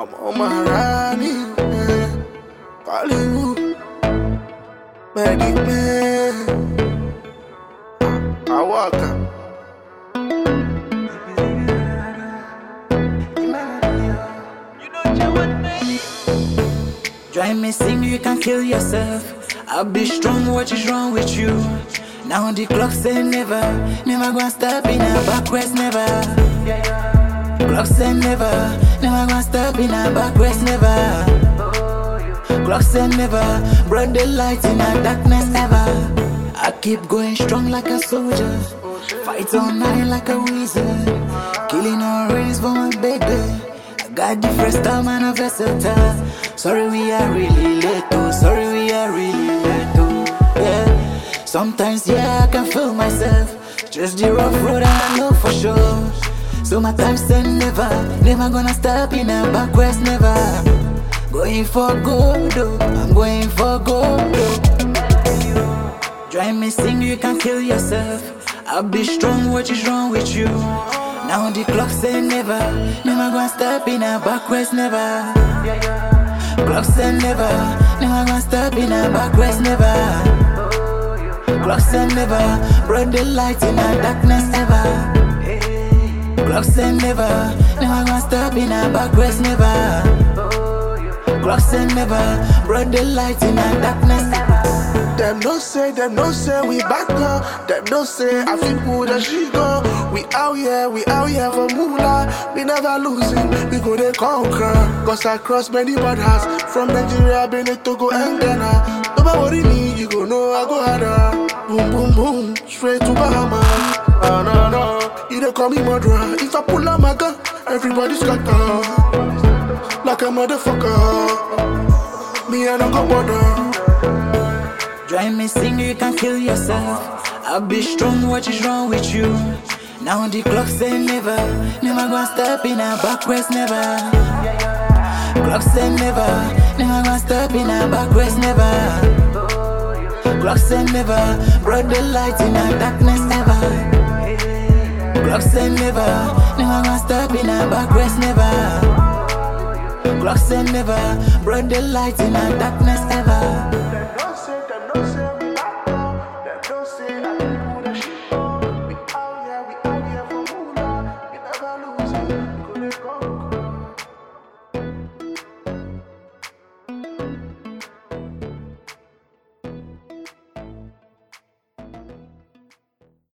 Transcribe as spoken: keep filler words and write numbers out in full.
I'm on my running, man. Hollywood, Medic Man. I walk up. Drive me sing, you can kill yourself. I'll be strong, what is wrong with you? Now the clock say never, never gonna stop in a backwards, never. Clock say never, never gonna stop in a backwards, never. Clock say never, brought the light in a darkness, ever. I keep going strong like a soldier, fight all night like a wizard, killing all rains for my baby. I got the first time and a versatile. Sorry we are really late too, sorry we are really late too, yeah. Sometimes yeah I can feel myself, just the rough road and I know for sure. So my time say never, never gonna stop in a backwards, never. Going for gold, oh, I'm going for gold, oh. Drive me sing, you can kill yourself. I'll be strong, what is wrong with you? Now the clock say never, never gonna stop in a backwards, never. Clock say never, never gonna stop in a backwards, never. Clock say never, brought the light in a darkness, ever. Clock say never, never gonna stop in a backwards, never. Clock say never, brought the light in a darkness, ever. Them no say, them no say we back up. Them no say I feel good as she go. We out here, we out here for moolah. We never losing, we go to conquer. Cause I cross many borders, from Nigeria, Benin, Togo and Ghana. Don't worry me, you go know I go harder. Boom, boom, boom, straight to Bahamas. Oh, no, no, you don't call me murderer. If I pull out my gun, everybody scatter. Like a motherfucker, me I don't go bother. Drive me sing, you can kill yourself. I'll be strong, what is wrong with you? Now the clock say never, never gonna stop in a backwards, never. Clock say never, never gonna stop in a backwards, never. Clock say never, brought the light in a darkness, ever. Clock say never, never gonna stop in a backwards, never. Clock say never, brought the light in a darkness, ever.